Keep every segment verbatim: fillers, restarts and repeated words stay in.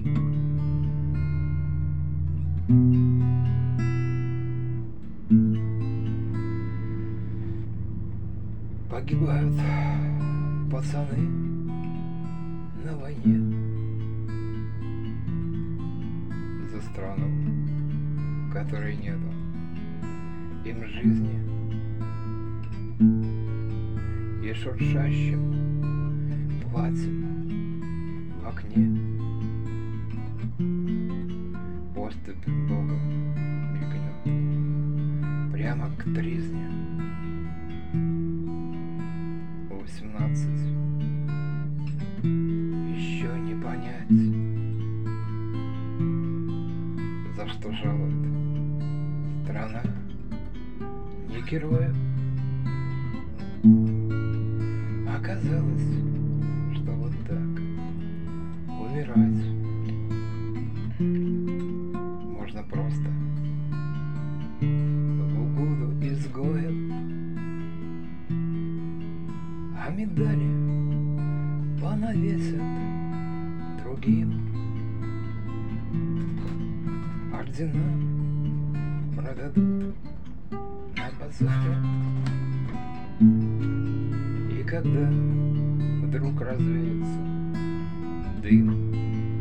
Погибают пацаны на войне за страну, которой нету им жизни, и шуршащим платьем в окне поступь Бога мигнет прямо к тризне. Восемнадцать еще не понять, за что жалует страна не героев. Оказалось, что вот так умирать можно просто в угоду изгоев. А медали понавесят другим, ордена продадут на базаре. И когда вдруг развеется дым,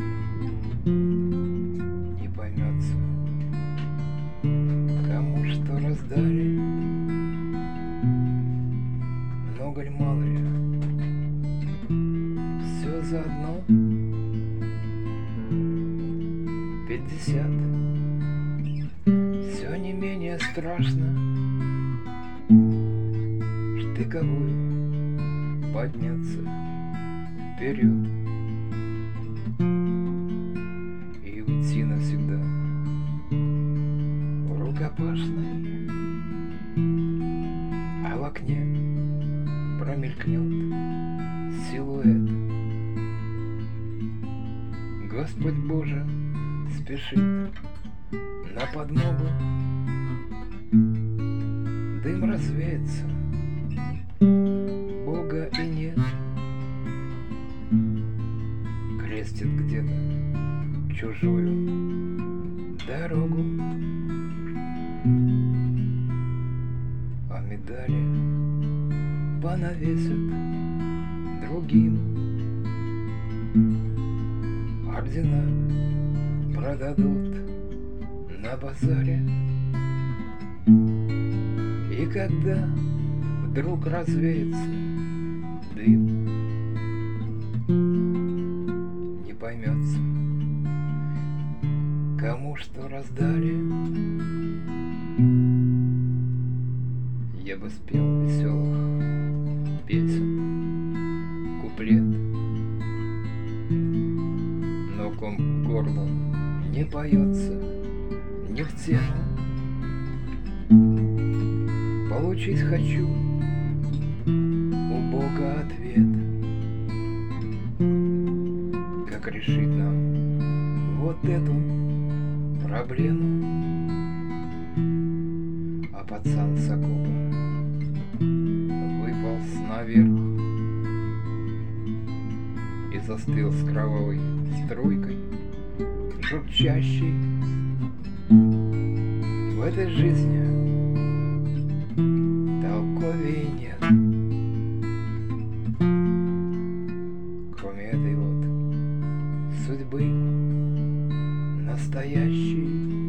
не поймется, кому что раздали. Много ли, мало ли, все заодно. Пятьдесят, все не менее страшно. Штыковую подняться вперед и уйти навсегда в рукопашной, а в окне промелькнет силуэт. Господь Боже спешит на подмогу, дым развеется, Бога и нет. Крестит где-то чужую дорогу, а медали понавесят другим, ордена продадут на базаре. И когда вдруг развеется дым, не поймется, кому что раздали. Я бы спел веселых песен куплет, но ком к горлу не поется, не в тему. Получить хочу у Бога ответ, как решить нам вот эту проблему. А пацан с окопа выполз наверх и застыл с кровавой струйкой, журчащей. В этой жизни толковей нет, кроме этой вот судьбы настоящей.